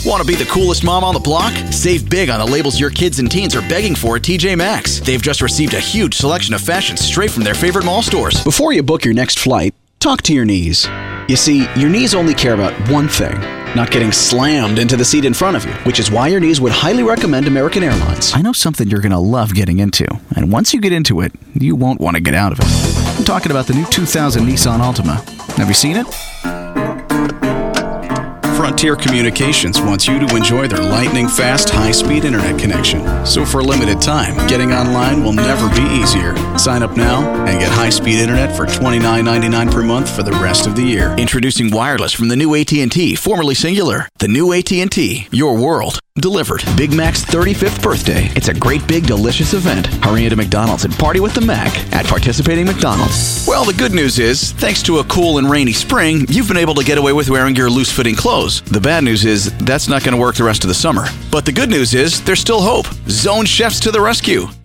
Want to be the coolest mom on the block? Save big on the labels your kids and teens are begging for at TJ Maxx. They've just received a huge selection of fashion straight from their favorite mall stores. Before you book your next flight, talk to your knees. You see, your knees only care about one thing: not getting slammed into the seat in front of you, which is why your knees would highly recommend American Airlines. I know something you're going to love getting into, and once you get into it, you won't want to get out of it. I'm talking about the new 2000 Nissan Altima. Have you seen it? Frontier Communications wants you to enjoy their lightning-fast, high-speed internet connection. So for a limited time, getting online will never be easier. Sign up now and get high-speed internet for $29.99 per month for the rest of the year. Introducing wireless from the new AT&T, formerly Singular. The new AT&T, your world. Delivered. Big Mac's 35th birthday. It's a great, big, delicious event. Hurry into McDonald's and party with the Mac at participating McDonald's. Well, the good news is, thanks to a cool and rainy spring, you've been able to get away with wearing your loose-fitting clothes. The bad news is, that's not going to work the rest of the summer. But the good news is, there's still hope. Zone chefs to the rescue.